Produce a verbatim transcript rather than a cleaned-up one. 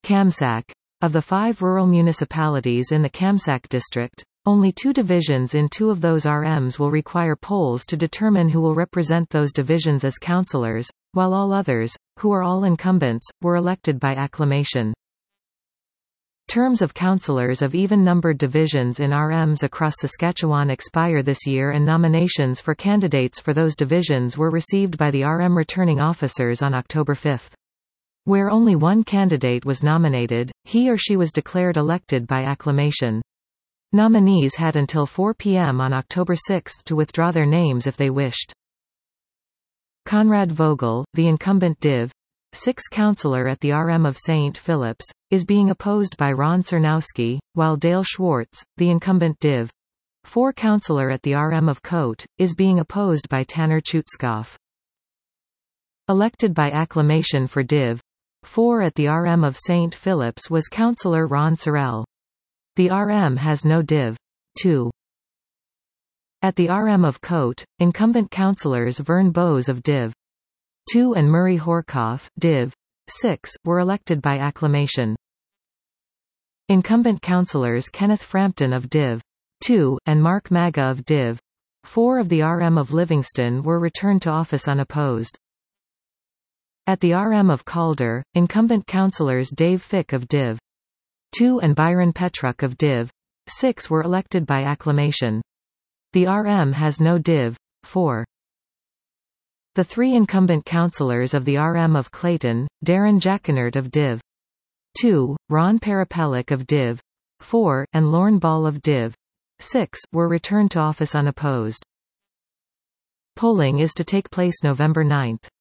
Kamsak. Of the five rural municipalities in the Kamsak district, only two divisions in two of those R Ms will require polls to determine who will represent those divisions as councillors, while all others, who are all incumbents, were elected by acclamation. Terms of councillors of even-numbered divisions in R Ms across Saskatchewan expire this year, and nominations for candidates for those divisions were received by the R M returning officers on October fifth. Where only one candidate was nominated, he or she was declared elected by acclamation. Nominees had until four p m on October sixth to withdraw their names if they wished. Conrad Vogel, the incumbent Div. six councillor at the R M of Saint Phillips, is being opposed by Ron Cernowski, while Dale Schwartz, the incumbent Div. four councillor at the R M of Cote, is being opposed by Tanner Chutskoff. Elected by acclamation for Div. four at the R M of Saint Phillips was Councillor Ron Sorrell. The R M has no Div. two. At the R M of Cote, incumbent councillors Vern Bowes of Div. two and Murray Horkoff, Div. six, were elected by acclamation. Incumbent councillors Kenneth Frampton of Div. two, and Mark Maga of Div. four of the R M of Livingston were returned to office unopposed. At the R M of Calder, incumbent councillors Dave Fick of Div. two and Byron Petruk of Div. six were elected by acclamation. The R M has no Div. four. The three incumbent councillors of the R M of Clayton, Darren Jacquinert of Div. two, Ron Parapelic of Div. four, and Lorne Ball of Div. six, were returned to office unopposed. Polling is to take place November ninth.